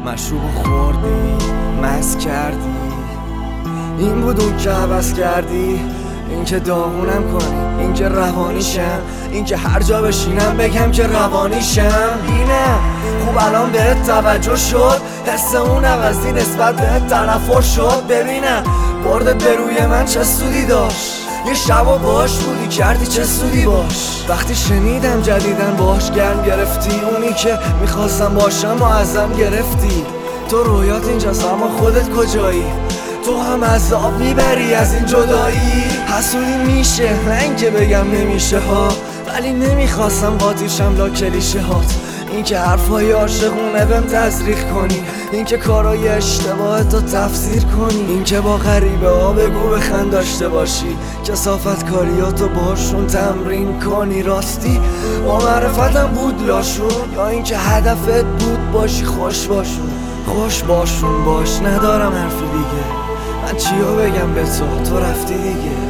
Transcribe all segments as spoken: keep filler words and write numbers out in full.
مشروب خوردی، مست کردی، این بود اون که عوض کردی. این که داغونم کنی، این که روانیشم، این که هر جا بشینم بگم که روانیشم. اینه خوب الان بهت توجه شد، حس اون عوضی نسبت بهت تنفر شد. ببینم بردت به روی من چه سودی داشت، یه شب و باش بودی کردی چه سودی باش. وقتی شنیدم جدیدن باش گرم گرفتی، اونی که میخواستم باشم و ازم گرفتی. تو رویات اینجاست اما خودت کجایی؟ تو هم عذاب میبری از این جدایی. حسودی میشه نه اینکه بگم نمیشه ها، ولی نمیخواستم قاطیشم لا کلیشه هات. این که حرفای عاشقونه بهم تزریق کنی، این که کارای اشتباه تو تفسیر کنی، این که با غریبه ها بگو بخند داشته باشی، کثافت کاریاتو باشون تمرین کنی. راستی با معرفتم بود لاشون، یا این که هدفت بود باشی خوش باشون. خوش باشون باش ندارم حرفی دیگه، من چیو بگم به تو، تو رفتی دیگه.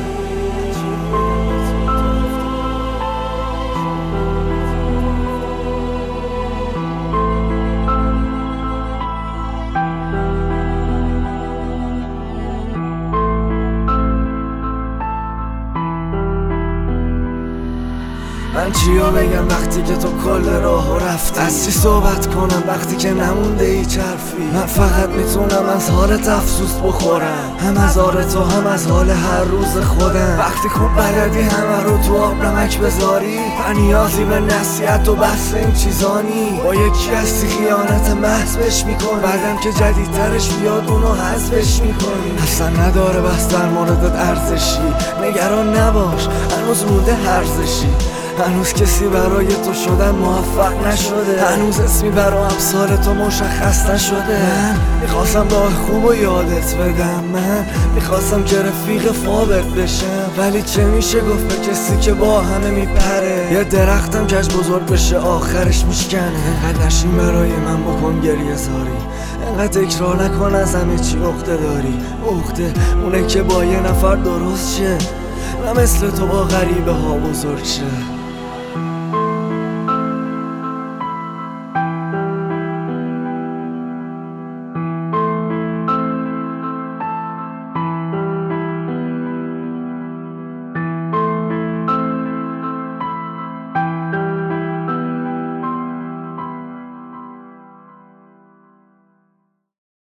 من چیو بگم وقتی که تو کل راهو رفتی؟ از چی صحبت کنم وقتی که نمونده هیچ حرفی؟ من فقط میتونم از حالت افسوس بخورم، هم از حال تو هم از حال هر روز خودم. وقتی خوب بلدی همه رو تو آب نمک بذاری، من نیازی به نصیحت و بحث این چیزانی. با یکی هستی خیانت محض بهش میکنی، بعدم که جدیدترش بیاد اونو حذفش میکنی. اصلا نداره بس در موردت ارزشی، نگران نباش هنوز مونده هرزشی. هنوز کسی برای تو شدن موفق نشده، هنوز اسمی برای امثال تو مشخص نشده. من میخواستم راه خوب و یادت بدم، من میخواستم که رفیق فابت بشم، ولی چه میشه گفت به کسی که با همه میپره؟ یه درختم کج بزرگ بشه آخرش میشکنه. انقدر نشین برای من بکن گریه زاری، انقدر تکرار نکن از همه چی عقده داری. عقده اونه که با یه نفر درست شه، نه مثل تو با غریبه ها بزرگ شه.